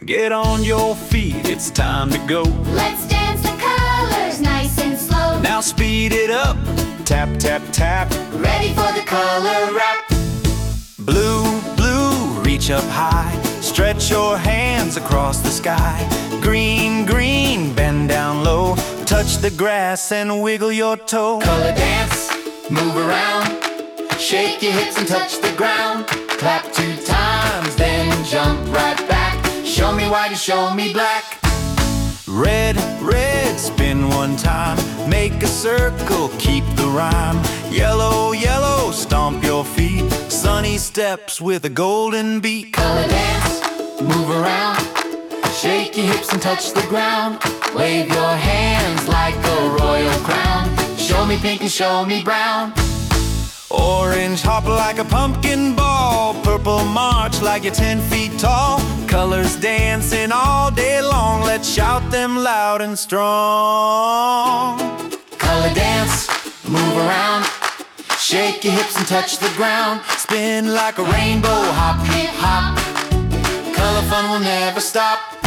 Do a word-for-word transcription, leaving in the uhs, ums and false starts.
Get on your feet, it's time to go. Let's dance the colors nice and slow. Now speed it up, tap, tap, tap. Ready for the color rap. Blue, blue, reach up high. Stretch your hands across the sky. Green, green, bend down low. Touch the grass and wiggle your toe. Color dance, move around. Shake your hips and touch the ground. Clap two times, then jump right back. Show me white and show me black. Red, red, spin one time. Make a circle, keep the rhyme. Yellow, yellow, stomp your feet. Sunny steps with a golden beat. Color dance, move around. Shake your hips and touch the ground. Wave your hands like a royal crown. Show me pink and show me brown. Orange, hop like a pumpkin ball. Purple, march like you're ten feet tall. Colors dancing all day long. Let's shout them loud and strong. Color dance, move around. Shake your hips and touch the ground. Spin like a Rainbow hop, hip hop. Color fun will never stop.